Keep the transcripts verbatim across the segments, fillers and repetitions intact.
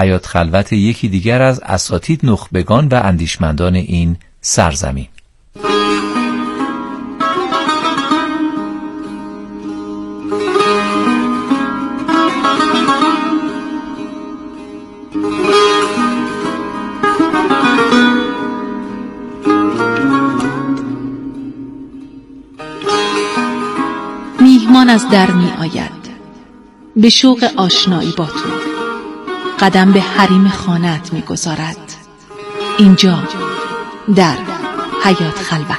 حیات خلوت یکی دیگر از اساتید، نخبگان و اندیشمندان این سرزمین. میهمان از در می آید به شوق آشنایی با تو، قدم به حریم خانه‌ات می گذارد، اینجا در حیات خلوت.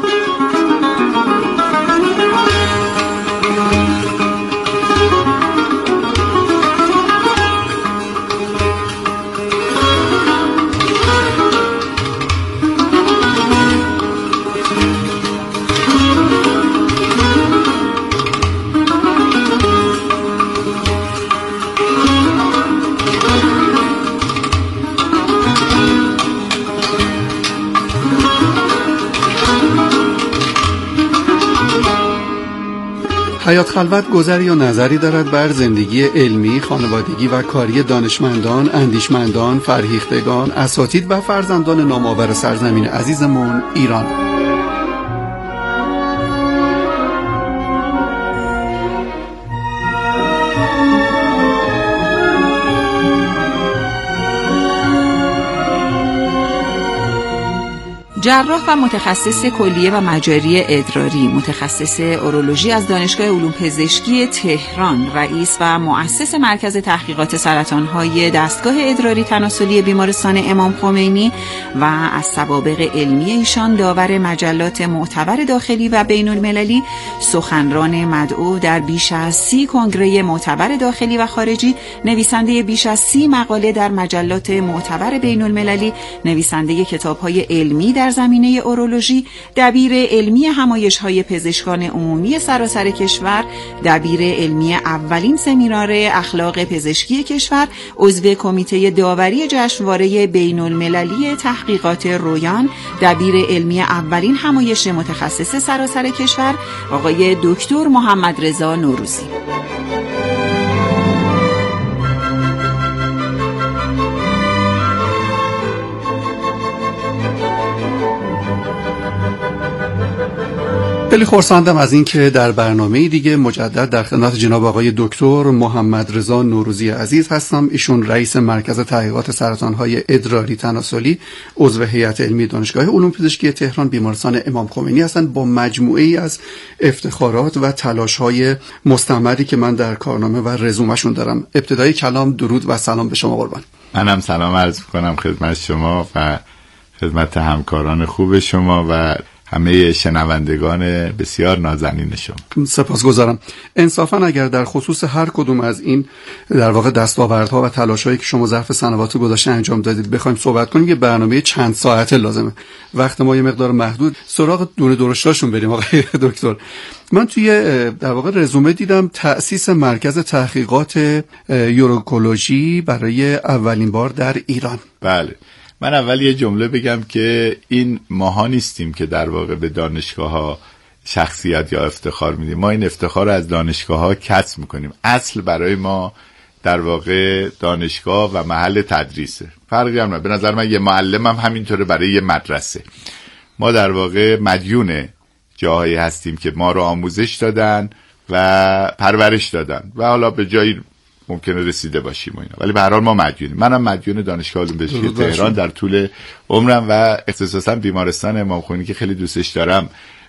حیات خلوت گذری و نظری دارد بر زندگی علمی، خانوادگی و کاری دانشمندان، اندیشمندان، فرهیختگان، اساتید و فرزندان نامآور سرزمین عزیزمون ایران. جراح و متخصص کلیه و مجاری ادراری، متخصص اورولوژی از دانشگاه علوم پزشکی تهران، رئیس و مؤسس مرکز تحقیقات سرطان‌های دستگاه ادراری تناسلی بیمارستان امام خمینی و از سوابق علمی ایشان داور مجلات معتبر داخلی و بین المللی، سخنران مدعو در بیش از سی کنگره معتبر داخلی و خارجی، نویسنده بیش از سی مقاله در مجلات معتبر بین المللی، نویسنده کتاب‌های علمی در زمینه اورولوژی، دبیر علمی همایش‌های پزشکان عمومی سراسر کشور، دبیر علمی اولین سمینار اخلاق پزشکی کشور، عضو کمیته داوری جشنواره بین المللی تحقیقات رویان، دبیر علمی اولین همایش متخصص سراسر کشور، آقای دکتر محمد رضا نوروزی. خیلی خرسندم از این که در برنامه دیگه مجدد در خدمت جناب آقای دکتر محمد رضا نوروزی عزیز هستم. ایشون رئیس مرکز تحقیقات سرطان‌های ادراری تناسلی، عضو هیئت علمی دانشگاه علوم پزشکی تهران بیمارستان امام خمینی هستند، با مجموعه‌ای از افتخارات و تلاش‌های مستمری که من در کارنامه و رزومه‌شون دارم. ابتدای کلام درود و سلام به شما قربان. منم سلام عرض می‌کنم خدمت شما و خدمت همکاران خوب شما و همه شنوندگان بسیار نازنین شما. سپاسگزارم. انصافا اگر در خصوص هر کدوم از این در واقع دستاوردها و تلاش‌هایی که شما ظرف سنوات گذشته انجام دادید بخوایم صحبت کنیم، یه برنامه چند ساعته لازمه. وقت ما یه مقدار محدود، سراغ دونه درشتاشون بریم آقای دکتر. من توی در واقع رزومه دیدم تأسیس مرکز تحقیقات یورولوژی برای اولین بار در ایران. بله. من اول یه جمله بگم که این ماها نیستیم که در واقع به دانشگاه ها شخصیت یا افتخار میدیم. ما این افتخار رو از دانشگاه ها کسب میکنیم. اصل برای ما در واقع دانشگاه و محل تدریسه. فرقی هم نه. به نظر من یه معلم هم همینطوره برای یه مدرسه. ما در واقع مدیون جاهایی هستیم که ما رو آموزش دادن و پرورش دادن و حالا به جایی ممکنه رسیده باشیم و اینا، ولی به هر حال ما مدیونیم. منم مدیون دانشگاه علوم پزشکی تهران در طول عمرم و اختصاصا بیمارستان امام خمینی که خیلی دوستش دارم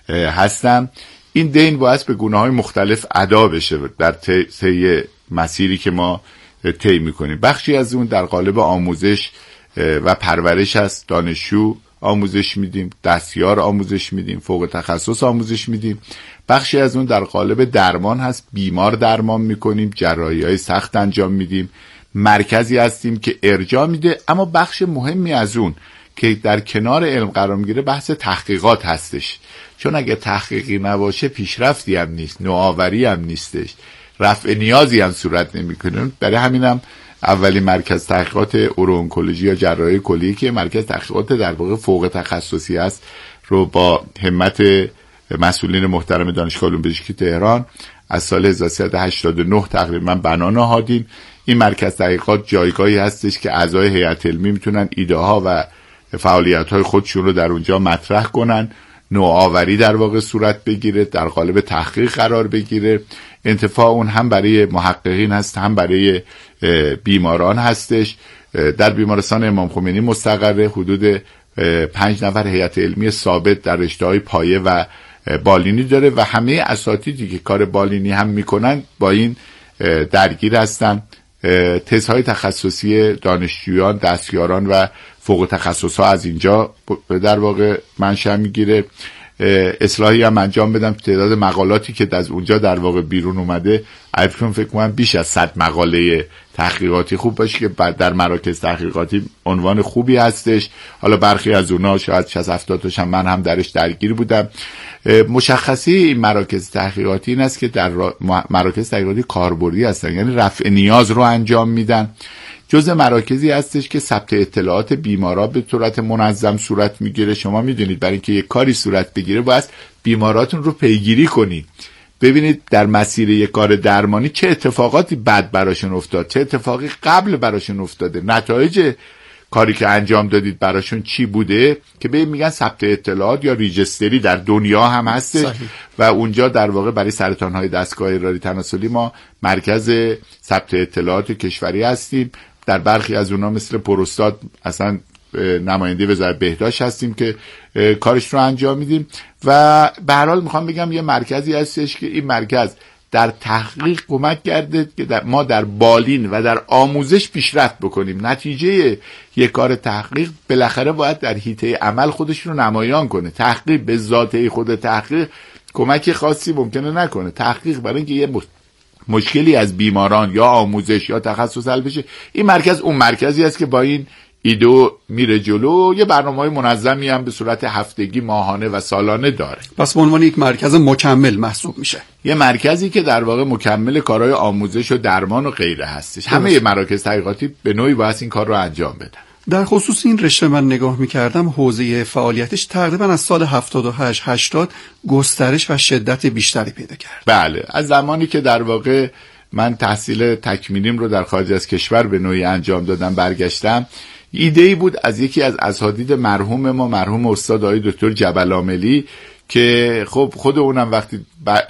هستم. این دین باعث به گونه‌های مختلف ادا بشه در طی مسیری که ما طی می‌کنیم. بخشی از اون در قالب آموزش و پرورش است. دانشجو آموزش میدیم، دستیار آموزش میدیم، فوق تخصص آموزش میدیم. بخشی از اون در قالب درمان هست، بیمار درمان میکنیم، جراحی‌های سخت انجام میدیم، مرکزی هستیم که ارجاع میده. اما بخش مهمی از اون که در کنار علم قرار میگیره بحث تحقیقات هستش، چون اگه تحقیقی نباشه پیشرفتی هم نیست، نوآوری هم نیستش، رفع نیازی هم صورت نمیکنه. برای همینم اولین مرکز تحقیقات اورونکولوژی یا جراحی کلیه که مرکز تحقیقات در واقع فوق تخصصی است رو با همت مسئولین محترم دانشگاه علوم پزشکی تهران از سال هزار و سیصد و هشتاد و نه تقریبا بنا نهادیم. این مرکز تحقیقات جایگاهی هستش که اعضای هیئت علمی میتونن ایده ها و فعالیت های خودشون رو در اونجا مطرح کنن، نوآوری در واقع صورت بگیره، در قالب تحقیق قرار بگیره. انتفاع اون هم برای محققین هست هم برای بیماران هستش. در بیمارستان امام خمینی مستقره، حدود پنج نفر هیئت علمی ثابت در رشته‌های پایه و بالینی داره و همه اساتیدی که کار بالینی هم میکنن با این درگیر هستن. تزهای تخصصی دانشجویان، دستیاران و فوق تخصص ها از اینجا در واقع منشأ میگیره. اصلاحی هم انجام بدم، تعداد مقالاتی که از اونجا در واقع بیرون اومده عرفون فکر کنم بیش از صد مقاله تحقیقاتی خوب باشه که در مراکز تحقیقاتی عنوان خوبی هستش. حالا برخی از اونها شاید شصت هفتاد تاشم من هم درش درگیر بودم. مشخصی این مراکز تحقیقاتی این است که در مراکز تحقیقاتی کاربردی هستن، یعنی رفع نیاز رو انجام میدن. جزء مراکزی هستش که ثبت اطلاعات بیمارا به صورت منظم صورت میگیره. شما میدونید برای اینکه یک کاری صورت بگیره باید بیماراتون رو پیگیری کنید، ببینید در مسیر یک کار درمانی چه اتفاقاتی بد براشون افتاد، چه اتفاقی قبل براشون افتاده، نتایج کاری که انجام دادید براشون چی بوده، که به میگن ثبت اطلاعات یا ریجستری در دنیا هم هست. و اونجا در واقع برای سرطان‌های دستگاه ادراری تناسلی ما مرکز ثبت اطلاعات کشوری هستیم. در برخی از اونها مثل پروستات اصلا نماینده وزارت بهداشت هستیم که کارش رو انجام میدیم. و به هر حال میخوام بگم یه مرکزی هستش که این مرکز در تحقیق کمک کرده که در ما در بالین و در آموزش پیشرفت بکنیم. نتیجه یک کار تحقیق بالاخره باید در حیطه عمل خودش رو نمایان کنه. تحقیق به ذاته خود تحقیق کمک خاصی ممکنه نکنه. تحقیق برای اینکه یه مشکلی از بیماران یا آموزش یا تخصص حل بشه، این مرکز اون مرکزی است که با این ایدو میره جلو. یه برنامه‌های منظمی هم به صورت هفتگی، ماهانه و سالانه داره. پس به عنوان یک مرکز مکمل محسوب میشه، یه مرکزی که در واقع مکمل کارهای آموزش و درمان و غیره هستش. همه مراکز تحقیقاتی به نوعی باید این کار رو انجام بدن. در خصوص این رشته من نگاه میکردم، حوزه فعالیتش تقریبا از سال هفتاد و هشت هشتاد گسترش و شدت بیشتری پیدا کرد. بله، از زمانی که در واقع من تحصیل تکمیلیم رو در خارج از کشور به نوعی انجام دادم برگشتم، ایده‌ای بود از یکی از اساتید مرحوم ما، مرحوم استاد آقای دکتر جبل‌عاملی، که خب خود اونم وقتی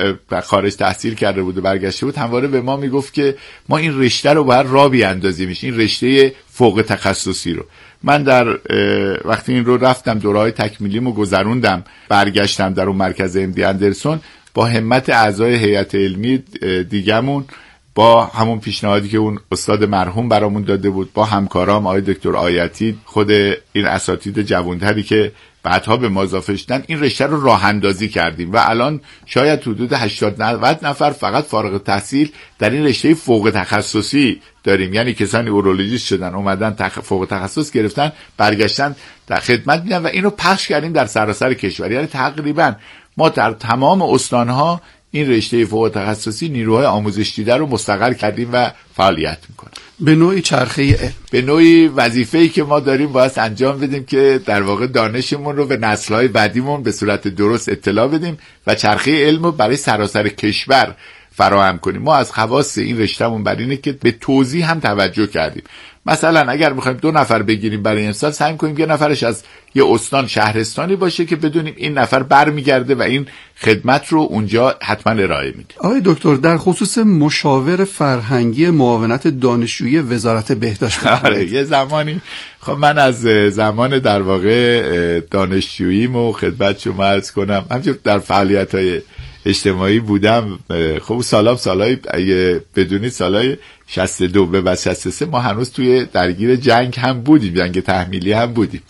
خارج تحصیل کرده بود و برگشته بود همواره به ما میگفت که ما این رشته رو باید راه بیاندازیمش، این رشته فوق تخصصی رو. من در وقتی این رو رفتم دوره‌های تکمیلیمو گذروندم، برگشتم در اون مرکز ام دی اندرسون با همت اعضای هیئت علمی دیگمون، با همون پیشنهادی که اون استاد مرحوم برامون داده بود، با همکارام آقای دکتر آیتی، خود این اساتید جوان‌تری که بعدها به ما اضافه شدن، این رشته رو راه اندازی کردیم و الان شاید حدود هشتاد نود نفر فقط فارغ التحصیل در این رشته فوق تخصصی داریم. یعنی کسانی اورولوژیست شدن، اومدن تخ... فوق تخصص گرفتن، برگشتن در خدمت میدن و اینو پخش کردیم در سراسر کشور. یعنی تقریبا ما در تمام استانها این رشته فوق تخصصی نیروهای آموزش دیده رو مستقر کردیم و فعالیت میکنه. به نوعی چرخه علم، به نوعی وظیفه‌ای که ما داریم باید انجام بدیم که در واقع دانشمون رو به نسل‌های بعدیمون به صورت درست اطلاع بدیم و چرخه علم رو برای سراسر کشور فراهم کنیم. ما از خواص این رشتهمون بر اینه که به توضیح هم توجه کردیم. مثلا اگر میخوایم دو نفر بگیریم برای امسال، سعی کنیم یه نفرش از یه استان شهرستانی باشه که بدونیم این نفر برمیگرده و این خدمت رو اونجا حتما ارائه میده. آقای دکتر، در خصوص مشاور فرهنگی معاونت دانشجویی وزارت بهداشت، آره یه زمانی خب من از زمان در واقع دانشجوییم و خدمت شما عرض کنم، همچنین در فعالیت‌های اجتماعی بودم. خب سالام سالای بدونید سالای شصت و دو به بعد شصت و سه ما هنوز توی درگیر جنگ هم بودیم، جنگ تحمیلی هم بودیم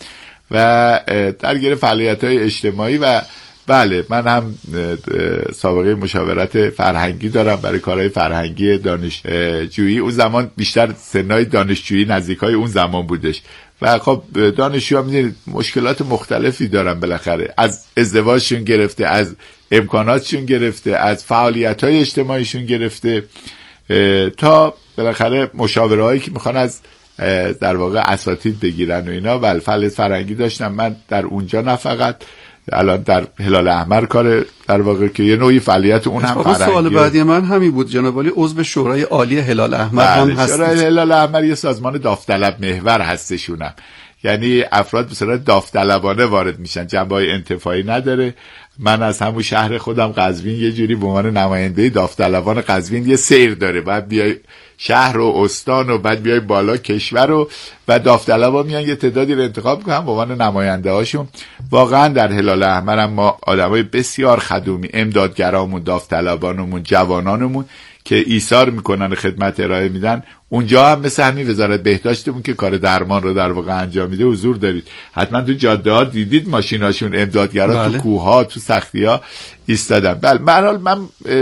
و درگیر فعالیت‌های اجتماعی. و بله من هم سابقه مشاورت فرهنگی دارم برای کارهای فرهنگی دانشجویی. اون زمان بیشتر سنای دانشجویی نزدیکای اون زمان بودش و خب دانشجوها می‌دونید مشکلات مختلفی دارن، بالاخره از ازدواجشون گرفته، از امکاناتشون گرفته، از فعالیت‌های اجتماعیشون گرفته، تا بالاخره مشاورهایی که میخوان از در واقع اساتید بگیرن و اینا. و فعالیت فرهنگی داشتم من در اونجا، نه فقط الان در هلال احمر کار در واقع که یه نوعی فعالیت اون هم فرهنگی. سوال بعدی من همین بود جناب عالی، عضو شورای عالی هلال احمر هم هستید. شورای هلال احمر یه سازمان داوطلب محور هستشونم، یعنی افراد به صورت داوطلبانه وارد میشن، جنبه‌های انتفاعی نداره. من از همون شهر خودم قزوین یه جوری به عنوان نماینده داوطلبان قزوین یه سیر داره، بعد بیای شهر و استان و بعد بیای بالا کشور و بعد داوطلبا میان یه تعدادی رو انتخاب میکنن به عنوان نماینده هاشون. واقعا در هلال احمر هم ما آدمای بسیار خدومی، امدادگرامون، داوطلبانمون، جوانانمون که ایثار میکنن، خدمت ارائه میدن، اونجا هم مثل همین وزارت بهداشتمون که کار درمان رو در واقع انجام میده حضور دارید. حتما تو جاده ها دیدید ماشیناشون امدادگرا بله. تو کوه ها تو سختی ها ایستادن. بله به هر حال من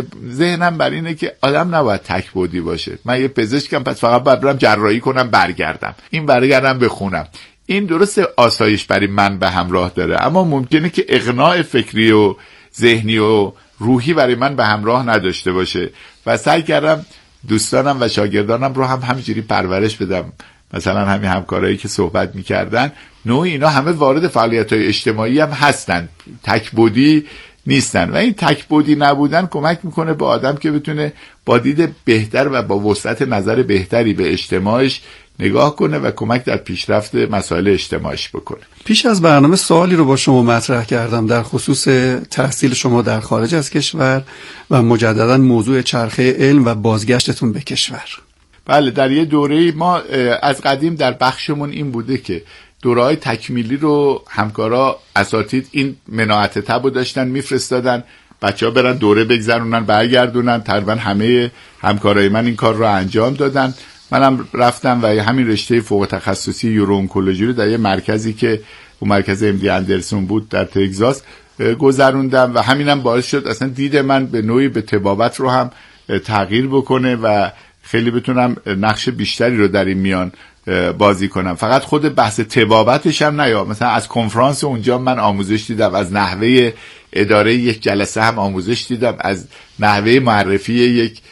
ذهنم بر اینه که آدم نباید تکبودی باشه. من یه پزشکم، پس فقط باید برم جراحی کنم برگردم، این برگردم بخونم. این درسته آسایش برای من به همراه داره، اما ممکنه که اقناع فکری و ذهنی و روحی برای من به همراه نداشته باشه و سعی کردم دوستانم و شاگردانم رو هم همینجوری پرورش بدم. مثلا همین همکارایی که صحبت میکردن، نوع اینا همه وارد فعالیت‌های اجتماعی هم هستن، تکبودی نیستن و این تکبودی نبودن کمک میکنه به آدم که بتونه با دید بهتر و با وسعت نظر بهتری به اجتماعش نگاه کنه و کمک در پیشرفت مسائل اجتماعیش بکنه. پیش از برنامه سوالی رو با شما مطرح کردم در خصوص تحصیل شما در خارج از کشور و مجددا موضوع چرخه علم و بازگشتتون به کشور. بله، در یه دوره‌ای ما از قدیم در بخشمون این بوده که دوره‌های تکمیلی رو همکارا اساتید این مناعت تبو داشتن میفرستادن بچه‌ها برن دوره بگذرونن برگردونن. تقریبا همه همکارای من این کار رو انجام دادن. منم رفتم و همین رشته فوق تخصصی یورو اونکولوژی رو در یه مرکزی که اون مرکز ام دی اندرسون بود در تگزاس گذروندم و همینم باعث شد اصلا دید من به نوعی به طبابت رو هم تغییر بکنه و خیلی بتونم نقش بیشتری رو در این میان بازی کنم. فقط خود بحث طبابتش هم نه، مثلا از کنفرانس اونجا من آموزش دیدم، از نحوه اداره یک جلسه هم آموزش دیدم، از نحوه معرفی یک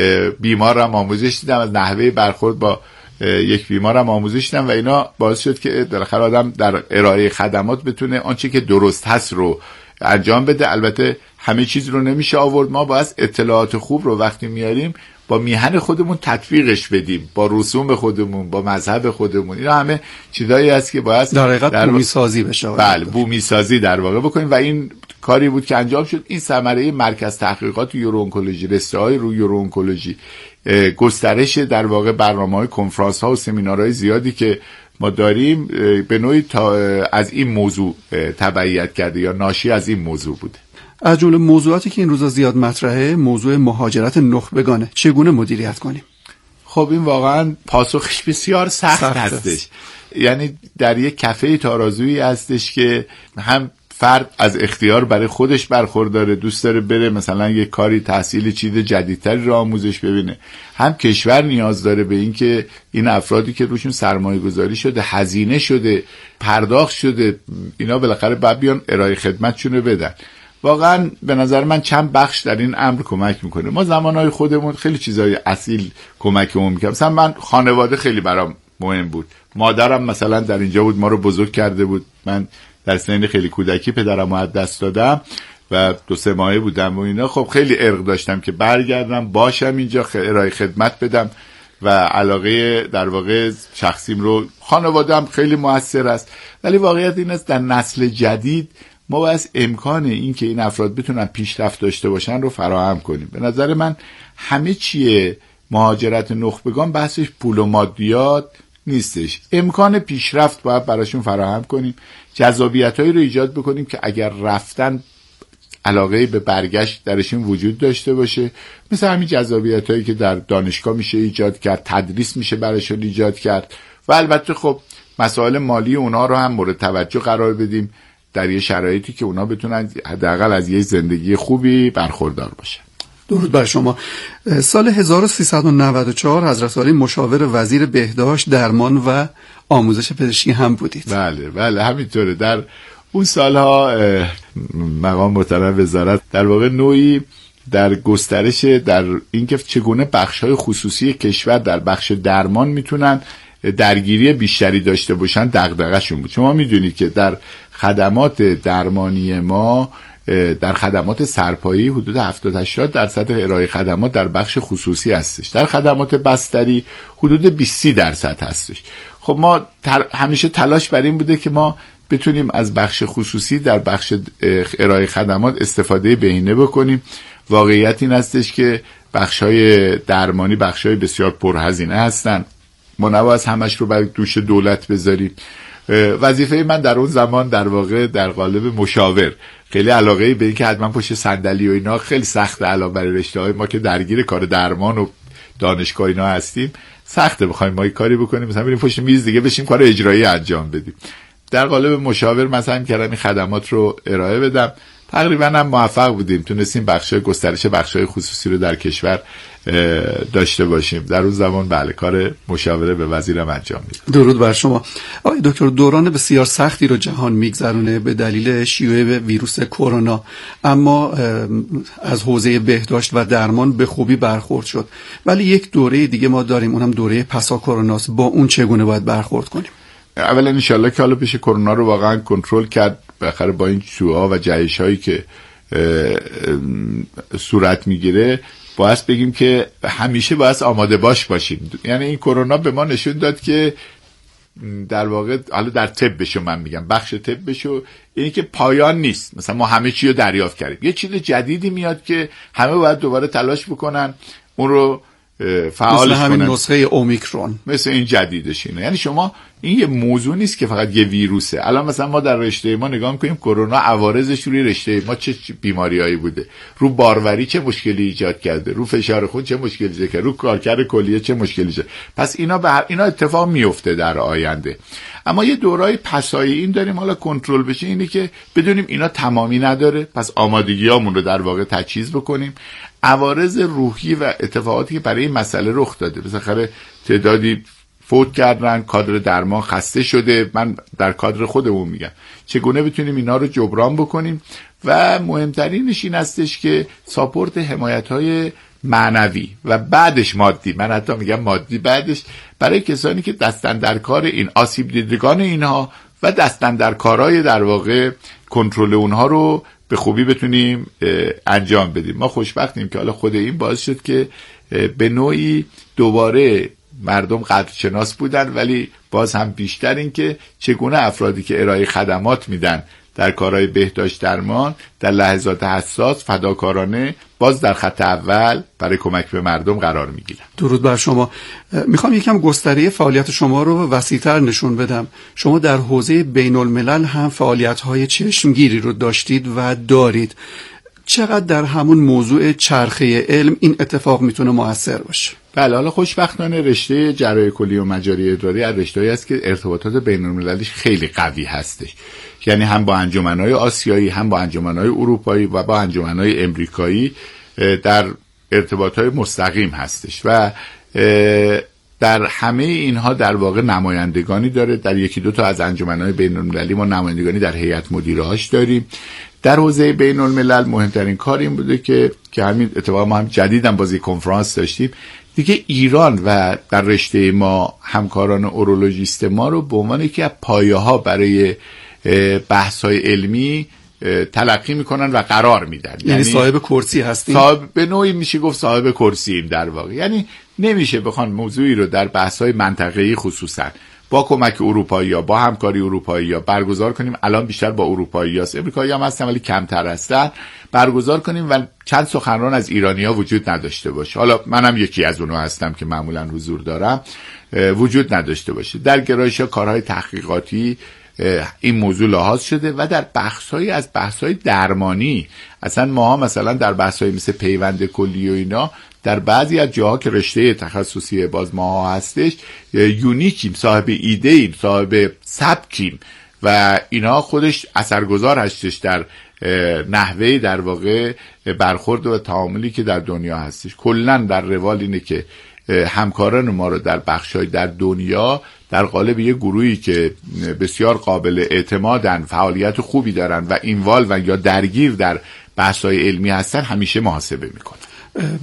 بیمارم آموزش دیدم، از نحوه برخورد با یک بیمارم آموزش دیدم و اینا باعث شد که بالاخره آدم در ارائه خدمات بتونه آنچه که درست هست رو انجام بده. البته همه چیز رو نمیشه آورد، ما باید اطلاعات خوب رو وقتی میاریم با میهن خودمون تطبیقش بدیم، با رسوم خودمون، با مذهب خودمون. اینا همه چیزایی است که باید در حقیقت بومی سازی بشه. بله، بومی سازی در واقع بکنیم و این کاری بود که انجام شد. این ثمره مرکز تحقیقات یورو اونکولوژی، رشته‌های روی یورو اونکولوژی، گسترش در واقع برنامه‌های کنفرانس‌ها و سمینارهای زیادی که ما داریم به نوعی تا از این موضوع تبعیت کرده یا ناشی از این موضوع بوده. از جمله موضوعاتی که این روزا زیاد مطرحه موضوع مهاجرت نخبگانه. چگونه مدیریت کنیم؟ خب این واقعا پاسخش بسیار سخت, سخت هستش است. یعنی در یک کفه ترازویی هستش که هم فرد از اختیار برای خودش برخورداره، دوست داره بره مثلا یک کاری تحصیل چیز جدیدتری رو آموزش ببینه، هم کشور نیاز داره به این که این افرادی که روشون سرمایه گذاری شده، هزینه شده، پرداخت شده، اینا بالاخره باید بیان ارائه خدمتشون رو بدن. واقعا به نظر من چند بخش در این امر کمک میکنه. ما زمانهای خودمون خیلی چیزای اصیل کمکمون میکنه. مثلا من خانواده خیلی برام مهم بود. مادرم مثلا در اینجا بود، ما رو بزرگ کرده بود. من در سن خیلی کودکی پدرم رو از دست دادم و دو سه ماهه بودم و اینا. خب خیلی ارق داشتم که برگردم باشم اینجا ارائه خدمت بدم و علاقه در واقع شخصیم رو، خانواده‌ام خیلی موثر است. ولی واقعیت این است در نسل جدید ما باید امکان این که این افراد بتونن پیشرفت داشته باشن رو فراهم کنیم. به نظر من همه چیه مهاجرت نخبگان بحثش پول و مادیات نیستش، امکان پیشرفت باید براشون فراهم کنیم، جذابیتایی رو ایجاد بکنیم که اگر رفتن علاقه به برگشت درشون وجود داشته باشه. مثل همین جذابیتایی که در دانشگاه میشه ایجاد کرد، تدریس میشه براشون ایجاد کرد و البته خب مسائل مالی اونا رو هم مورد توجه قرار بدیم در یه شرایطی که اونا بتونن حداقل از یه زندگی خوبی برخوردار باشن. درود بر شما. سال هزار و سیصد و نود و چهار حضرت عالی مشاور وزیر بهداشت، درمان و آموزش پزشکی هم بودید. بله بله همینطوره. در اون سالها مقام محترم وزارت در واقع نوعی در گسترش در اینکه چگونه بخش‌های خصوصی کشور در بخش درمان میتونن درگیری بیشتری داشته باشن دغدغه‌شون بود. شما میدونید که در خدمات درمانی ما، در خدمات سرپایی حدود هفتاد تا هشتاد درصد ارائه خدمات در بخش خصوصی هستش، در خدمات بستری حدود بیست درصد هستش. خب ما همیشه تلاش بر این بوده که ما بتونیم از بخش خصوصی در بخش ارائه خدمات استفاده بهینه بکنیم. واقعیت این هستش که بخش‌های درمانی بخش‌های بسیار پرهزینه هستن، ما نباید همش رو بر دوش دولت بذاریم. وظیفه من در اون زمان در واقع در قالب مشاور، خیلی علاقه به این که حتما پشت صندلی و اینا خیلی سخته، علاوه بر رشته‌های ما که درگیر کار درمان و دانشگاه اینا هستیم سخته بخوایم ما یه کاری بکنیم مثلا بریم پشت میز دیگه بشیم کار اجرایی انجام بدیم. در قالب مشاور مثلا کردم این خدمات رو ارائه بدم، تقریبا هم موفق بودیم، تونستیم بخشای گسترش بخشای خصوصی رو در کشور داشته باشیم. در اون زمان بله کار مشاوره به وزیرم انجام میدم. درود بر شما آقای دکتر. دوران بسیار سختی رو جهان میگذرونه به دلیل شیوع ویروس کرونا، اما از حوزه بهداشت و درمان به خوبی برخورد شد، ولی یک دوره دیگه ما داریم، اونم دوره پسا کروناست. با اون چگونه باید برخورد کنیم؟ اولا انشالله که حالا بشه کرونا رو واقعا کنترل کرد، بالاخره با این شیوع‌ها و جهش‌هایی که صورت میگیره باید بگیم که همیشه باید آماده باش باشیم. یعنی این کرونا به ما نشون داد که در واقع حالا در طبشو من میگم بخش طبشو اینی که پایان نیست، مثلا ما همه چی رو دریافت کردیم، یه چیز جدیدی میاد که همه باید دوباره تلاش بکنن اون رو فعالش مثل همین کنن. نسخه اومیکرون مثل این جدیدش اینه. یعنی شما این یه موضوع نیست که فقط یه ویروسه. الان مثلا ما در رشته ما نگاه می‌کنیم کرونا عوارضش روی رشته ما چه بیماریایی بوده، رو باروری چه مشکلی ایجاد کرده، رو فشار خون چه مشکلی ایجاد کرده، رو کارکرد کلیه چه مشکلی ایجاد. پس اینا به هر اینا اتفاق میفته در آینده. اما یه دورای پسایی این داریم حالا کنترل بشه، اینه که بدونیم اینا تمامی نداره، پس آمادگیامون رو در واقع تجهیز بکنیم. عوارض روحی و اتفاقاتی که برای این مسئله رخ داده، مثلا تعدادی فوت کردن، کادر درمان خسته شده، من در کادر خودمون میگم، چگونه بتونیم اینا رو جبران بکنیم و مهمترینش این هستش که ساپورت حمایت‌های معنوی و بعدش مادی، من حتی میگم مادی بعدش، برای کسانی که دستن در کار این آسیب دیدگان اینها و دستن در کارهای در واقع کنترل اونها رو به خوبی بتونیم انجام بدیم. ما خوشبختیم که حالا خود این باعث شد که به نوعی دوباره مردم قدرشناس بودن، ولی باز هم بیشتر این که چگونه افرادی که ارائه خدمات میدن در کارهای بهداشت درمان در لحظات حساس فداکارانه باز در خط اول برای کمک به مردم قرار میگیرن. درود بر شما. میخوام یکم گستره فعالیت شما رو وسیع‌تر نشون بدم. شما در حوزه بین الملل هم فعالیت‌های چشمگیری رو داشتید و دارید. چقدر در همون موضوع چرخه علم این اتفاق میتونه مؤثر باشه؟ بله، حالا خوشبختانه رشته جراحی کلیه و مجاری ادراری از رشته‌ای است که ارتباطات بین المللیش خیلی قوی هستش. یعنی هم با انجمن‌های آسیایی، هم با انجمن‌های اروپایی و با انجمن‌های امریکایی در ارتباطات مستقیم هستش و در همه اینها در واقع نمایندگانی داره. در یکی دو تا از انجمن‌های بین المللی ما نمایندگانی در هیئت مدیرهاش داریم. در حوزه بین الملل مهمترین کار این بوده که که همین اتفاقا ما هم جدیداً بازی کنفرانس داشتیم دیگه، ایران و در رشته ما همکاران اورولوژیست ما رو به عنوان یکی از پایه‌ها برای بحث‌های علمی تلقی میکنن و قرار میدن. یعنی, یعنی صاحب کرسی هستیم؟ صاحب به نوعی میشه گفت صاحب کرسییم در واقع. یعنی نمیشه بخوان موضوعی رو در بحث‌های منطقه‌ای خصوصاً با کمک اروپایی یا با همکاری اروپایی یا برگزار کنیم. الان بیشتر با اروپایی هست، امریکایی هم هستن ولی کمتر هستن. برگزار کنیم و چند سخنران از ایرانی‌ها وجود نداشته باشه. حالا منم یکی از اونها هستم که معمولا حضور دارم، وجود نداشته باشه. در گرایش‌ها کارهای تحقیقاتی این موضوع لحاظ شده و در بحث‌های از بحث‌های درمانی، اصلا ماها مثلا در بحث‌های مثل پیوند کلی و اینا در بعضی از جاها که رشته تخصصی باز ماها هستش یونیکیم، صاحب ایده‌ایم، صاحب سبکیم و اینا خودش اثرگذار هستش در نحوه در واقع برخورد و تعاملی که در دنیا هستش. کلاً در روال اینه که همکاران ما رو در بخش‌های در دنیا در قالب یه گروهی که بسیار قابل اعتمادن، فعالیت خوبی دارن و اینوال و یا درگیر در بحث‌های علمی هستن همیشه محاسبه میکنن.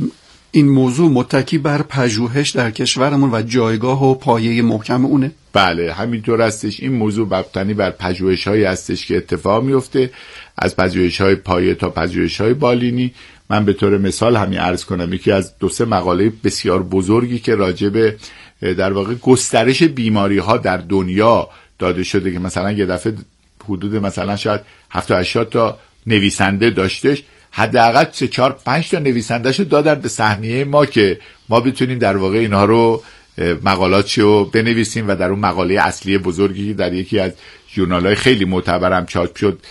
این موضوع متکی بر پژوهش در کشورمون و جایگاه و پایه محکم اونه؟ بله همینطور هستش. این موضوع مبتنی بر پژوهش‌هایی هستش که اتفاق میفته، از پژوهش‌های پایه تا پژوهش‌های بالینی. من به طور مثال همین عرض کنم یکی از دو سه مقاله بسیار بزرگی که راجع به در واقع گسترش بیماری‌ها در دنیا داده شده که مثلا یه دفعه حدود مثلا شاید هفتاد هشتاد تا نویسنده داشتش، حداقل سه چهار پنج تا نویسندهشو دادن به سهمیه ما که ما بتونیم در واقع اینها رو مقالاتشو بنویسیم و در اون مقاله اصلی بزرگی که در یکی از ژورنال‌های خیلی معتبرم چاپ شد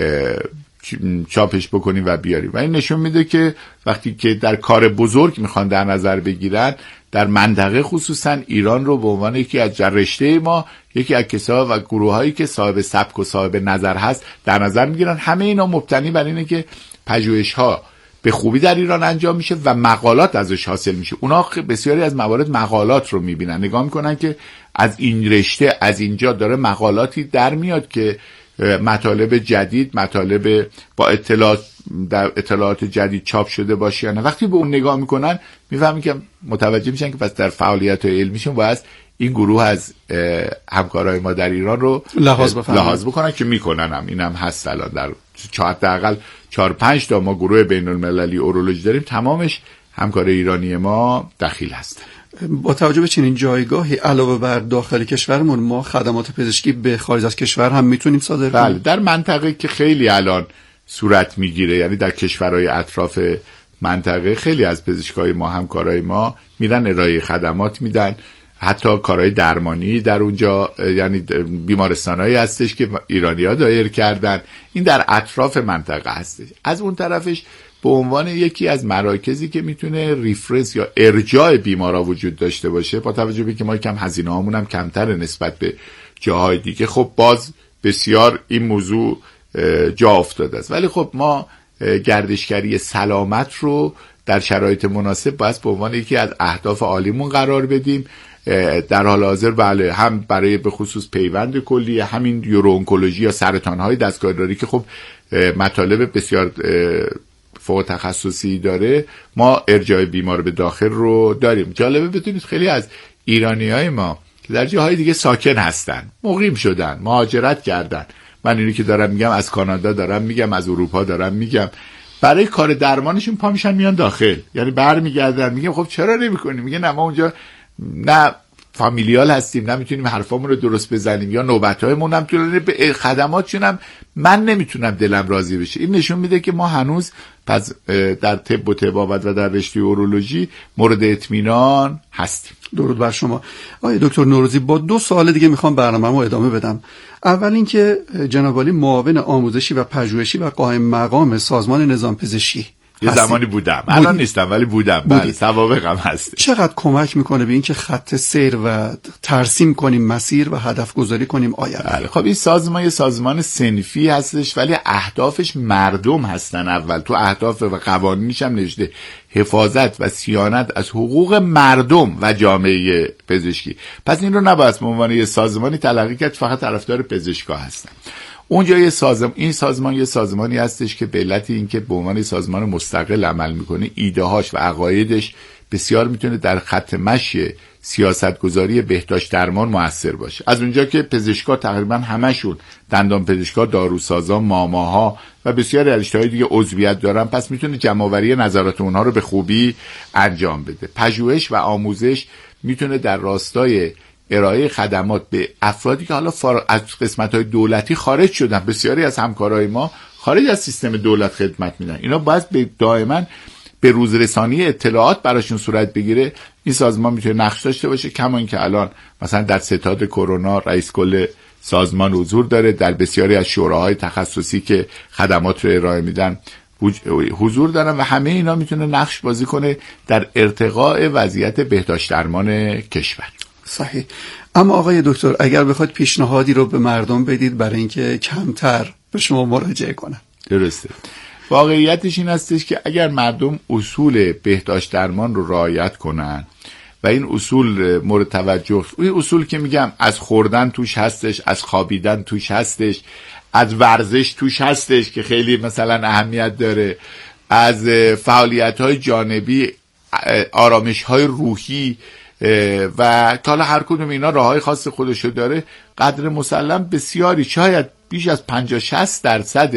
چاپش بکنیم و بیاریم. و این نشون میده که وقتی که در کار بزرگ میخوان در نظر بگیرن، در منطقه خصوصا ایران رو به عنوان یکی از رشته ما، یکی از کسا و گروهایی که صاحب سبک و صاحب نظر هست در نظر میگیرن. همه اینا مبتنی بر اینه که پژوهش‌ها به خوبی در ایران انجام میشه و مقالات ازش حاصل میشه. اونا بسیاری از موارد مقالات رو میبینن، نگاه میکنن که از این رشته از اینجا داره مقالاتی در میاد که مطالب جدید، مطالب با اطلاعات در اطلاعات جدید چاپ شده باشه یا نه. وقتی به اون نگاه میکنن میفهمن که متوجه میشن که پس در فعالیت علمیشون باید این گروه از همکارای ما در ایران رو لحاظ بفهمن. لحاظ بکنن که میکنن هم. اینم هست الان در حداقل چهار پنج تا ما گروه بین المللی اورولوژی داریم، تمامش همکار ایرانی ما دخیل هستن. با توجه به چنین جایگاهی علاوه بر داخل کشورمون ما خدمات پزشکی به خارج از کشور هم میتونیم صادر کنیم؟ بله، در منطقه که خیلی الان صورت میگیره، یعنی در کشورهای اطراف منطقه خیلی از پزشکای ما همکارای ما میرن ارائه خدمات میدن، حتی کارهای درمانی در اونجا، یعنی بیمارستانایی هستش که ایرانی‌ها دایر کردن. این در اطراف منطقه هستش. از اون طرفش به عنوان یکی از مراکزی که میتونه ریفرنس یا ارجاع بیمارا وجود داشته باشه، با توجه به که ما کم هزینه هامون هم کمتر نسبت به جاهای دیگه، خب باز بسیار این موضوع جا افتاده است. ولی خب ما گردشگری سلامت رو در شرایط مناسب باید به عنوان یکی از اهداف عالیمون قرار بدیم. در حال حاضر بله، هم برای به خصوص پیوند کلی، همین یورو-اونکولوژی یا سرطان‌های دستگاهداری که خب مطالب بسیار فوق تخصصی داره، ما ارجاع بیمار به داخل رو داریم. جالبه بدونید خیلی از ایرانیای ما که در جاهای دیگه ساکن هستن، مقیم شدن، مهاجرت کردن، من اینی که دارم میگم از کانادا دارم میگم، از اروپا دارم میگم، برای کار درمانشون پا میشن میان داخل، یعنی برمیگردن میگم خب چرا نمیکنیم؟ میگه نه ما اونجا نه فامیلیال هستیم، نمیتونیم حرفامون رو درست بزنیم، یا نوبت‌هایمون هم طولانی، به خدماتشون هم من نمیتونم دلم راضی بشه. این نشون میده که ما هنوز پس در طب و طبابت و در رشته اورولوژی مورد اطمینان هستیم. درود بر شما. آقای دکتر نوروزی، با دو سوال دیگه میخوام برنامه‌مو ادامه بدم. اول اینکه جناب عالی معاون آموزشی و پژوهشی و قائم مقام سازمان نظام پزشکی یه زمانی بودم، الان نیستم ولی بودم. بله، سوابقم هست. چقدر کمک میکنه به اینکه خط سیر و ترسیم کنیم مسیر و هدف گذاری کنیم آینده؟ بله، خب این سازمان یه سازمان صنفی هستش ولی اهدافش مردم هستن. اول تو اهداف و قوانینش هم نوشته حفاظت و صیانت از حقوق مردم و جامعه پزشکی. پس این رو نباید به عنوان یه سازمانی تلقی کرد فقط طرفدار پزشکا هستن. اونجا یه سازمان، این سازمان یه سازمانی هستش که به علت اینکه به عنوان سازمان مستقل عمل میکنه، ایده‌هاش و عقایدش بسیار میتونه در خط مشی سیاستگذاری بهداشت درمان موثر باشه. از اونجا که پزشکا تقریبا همشون دندان پزشکا، داروسازا، ماماها و بسیاری از رشته‌های دیگه عضویت دارن، پس میتونه جمع‌آوری نظرات اونها رو به خوبی انجام بده. پژوهش و آموزش میتونه در راستای ارائه خدمات به افرادی که حالا از قسمت‌های دولتی خارج شدن، بسیاری از همکارای ما خارج از سیستم دولت خدمت میدن، اینا باید به دائما به روزرسانی اطلاعات براشون صورت بگیره. این سازمان میتونه نقش داشته باشه، کما اینکه الان مثلا در ستاد کرونا رئیس کل سازمان حضور داره، در بسیاری از شوراهای تخصصی که خدمات رو ارائه میدن حضور دارن و همه اینا میتونه نقش بازی کنه در ارتقاء وضعیت بهداشت درمان کشور. صحیح. اما آقای دکتر، اگر بخواید پیشنهادی رو به مردم بدید برای اینکه کمتر به شما مراجعه کنن؟ درسته. واقعیتش این هستش که اگر مردم اصول بهداشت درمان رو رعایت کنن و این اصول مورد توجه، این اصول که میگم از خوردن توش هستش، از خوابیدن توش هستش، از ورزش توش هستش که خیلی مثلا اهمیت داره، از فعالیت‌های جانبی آرامش های روحی و حالا هر کدوم اینا راههای خاص خودشو داره، قدر مسلم بسیاری، شاید بیش از پنجاه شصت درصد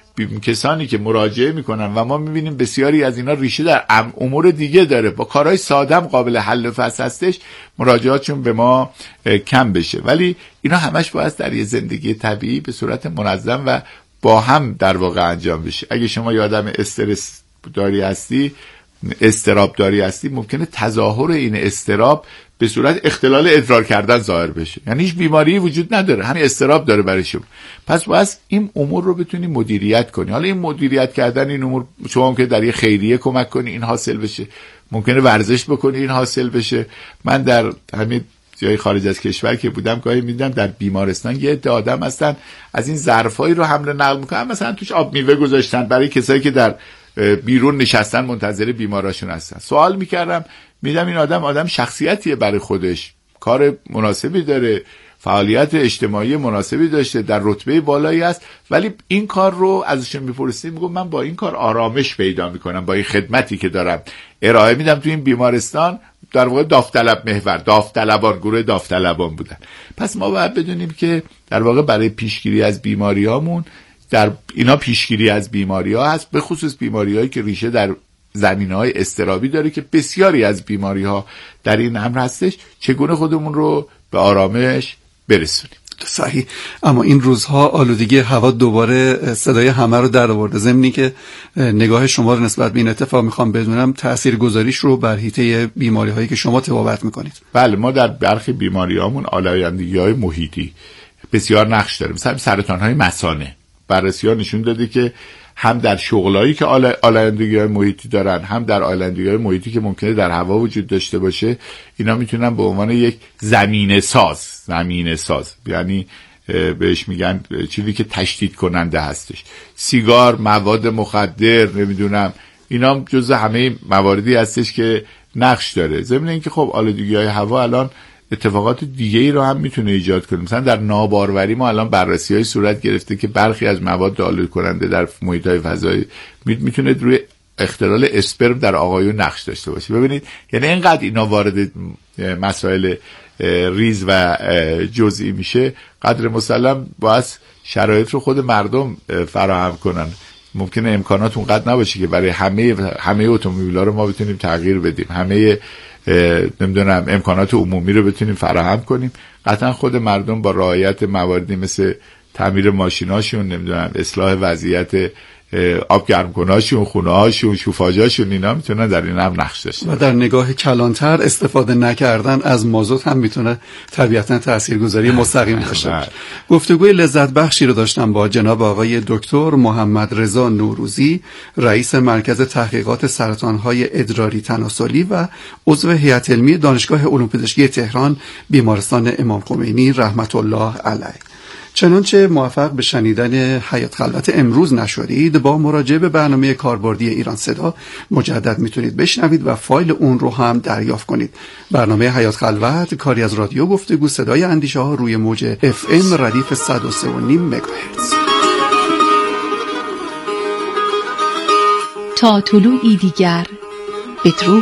کسانی که مراجعه میکنن و ما میبینیم بسیاری از اینا ریشه در امور دیگه داره، با کارهای ساده هم قابل حل و فصل هستش، مراجعاتشون به ما کم بشه. ولی اینا همش باید در یه زندگی طبیعی به صورت منظم و با هم در واقع انجام بشه. اگه شما یه آدم استرس داری هستی، استراب داری هستی، ممکنه تظاهر این استراب به صورت اختلال ادرار کردن ظاهر بشه، یعنی هیچ بیماری وجود نداره، همین استراب داره برای شما. پس باید این امور رو بتونی مدیریت کنی. حالا این مدیریت کردن این امور، شما ممکنه در یه خیریه کمک کنی این حاصل بشه، ممکنه ورزش بکنی این حاصل بشه. من در همین جای خارج از کشور که بودم گاهی میدیدم در بیمارستان یه عده آدم هستن از این ظرفایی رو حمل و نقل میکنن، مثلا توش آب میوه گذاشتن برای کسایی که در بیرون نشستن منتظر بیماراشون هستن. سوال میکردم، میدم این آدم آدم شخصیتیه برای خودش، کار مناسبی داره، فعالیت اجتماعی مناسبی داشته، در رتبه بالایی است، ولی این کار رو ازشون میپرسیم، میگم من با این کار آرامش پیدا میکنم، با این خدمتی که دارم ارائه میدم تو این بیمارستان. در واقع داوطلب محور، داوطلبان، گروه داوطلبان بودن. پس ما باید بدونیم که در واقع برای پیشگیری از بیماریامون در اینا پیشگیری از بیماری ها هست، به خصوص بیماری هایی که ریشه در زمینه های اضطرابی داره که بسیاری از بیماری ها در این امر هستش، چگونه خودمون رو به آرامش برسونیم. صحیح. اما این روزها آلودگی هوا دوباره صدای همه رو در آورده. ضمنی که نگاه شما رو نسبت به این اتفاق میخوام بدونم، تاثیرگذاریش رو بر حیطه بیماری هایی که شما تبابت میکنید. بله، ما در برخی بیماری هامون آلایندگی های محیطی بسیار نقش داره. مثلا سرطان های مثانه، بررسی‌ها نشون داده که هم در شغلایی که آلایندگی‌های محیطی دارن، هم در آلایندگی‌های محیطی که ممکنه در هوا وجود داشته باشه، اینا میتونن به عنوان یک زمینه ساز زمینه ساز یعنی بهش میگن چیزی که تشدید کننده هستش. سیگار، مواد مخدر، نمیدونم، اینا جزء همه مواردی هستش که نقش داره. ضمن اینکه خب آلودگی‌های هوا الان اتفاقات دیگه ای رو هم میتونه ایجاد کنه. مثلا در ناباروری ما الان بررسی‌های صورت گرفته که برخی از مواد آلود کننده در محیط‌های فضایی میتونه روی اختلال اسپرم در آقایون نقش داشته باشه. ببینید، یعنی اینقدر اینا وارد مسائل ریز و جزئی میشه، قدر مسلم باید شرایط رو خود مردم فراهم کنن. ممکنه امکانات اونقدر نباشه که برای همه همه اتومبیل‌ها رو ما بتونیم تغییر بدیم، همه نمیدونم امکانات عمومی رو بتونیم فراهم کنیم. قطعا خود مردم با رعایت مواردی مثل تعمیر ماشیناشون، نمیدونم اصلاح وضعیت آب گرم کناشون، خونه هاشون، شوفاژاشون، اینا میتونن در این هم نقش داشته. و در نگاه کلانتر استفاده نکردن از مازوت هم میتونه طبیعتا تاثیرگذاری مستقیم داشته. گفتگوی لذت بخشی رو داشتم با جناب آقای دکتر محمد رضا نوروزی، رئیس مرکز تحقیقات سرطان‌های ادراری تناسلی و عضو هیئت علمی دانشگاه علوم پزشکی تهران، بیمارستان امام خمینی رحمت الله علیه. چنانچه موفق به شنیدن حیات خلوت امروز نشدید، با مراجعه به برنامه کاربردی ایران صدا مجدد میتونید بشنوید و فایل اون رو هم دریافت کنید. برنامه حیات خلوت کاری از رادیو گفتگو صدای اندیشه ها روی موج اف ام ردیف صد و سه و نیم مگاهرتز. تا طلوعی دیگر بدرود.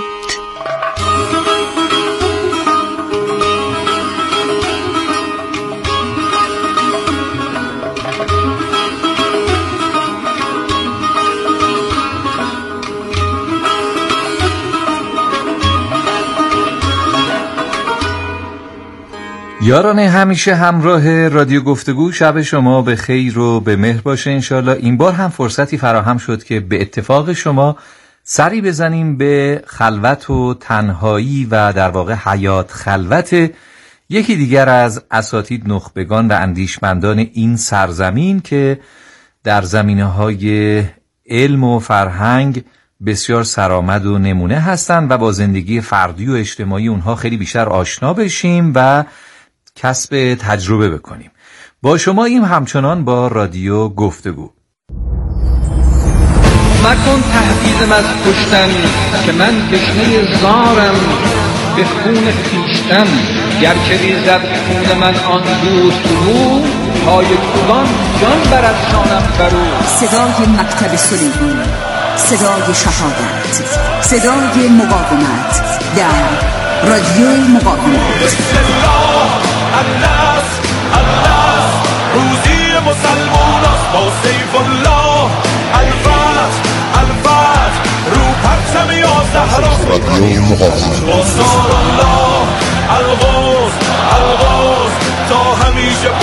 یاران همیشه همراه رادیو گفتگو، شب شما به خیر و به مهر باشه انشالله. این بار هم فرصتی فراهم شد که به اتفاق شما سری بزنیم به خلوت و تنهایی و در واقع حیات خلوت یکی دیگر از اساتید نخبگان و اندیشمندان این سرزمین که در زمینه‌های علم و فرهنگ بسیار سرآمد و نمونه هستند و با زندگی فردی و اجتماعی اونها خیلی بیشتر آشنا بشیم و کسب تجربه بکنیم. با شما این همچنان با رادیو گفتگو. مکن تهدیدم از کشتن که من تشنه زارم به خون خویشتن، گر که ریزد خون من آن دوست رو، پای کوبان جان برافشانم بر او. صدای مکتب سلیمان، صدای شهادت، صدای مقاومت در رادیو مقاومت. روزی مسلمان است با سیف الله، الفتح الفتح رو پرچم یازده رادیو مقاومت با نار الله، الغوث الغوث تا همیشه.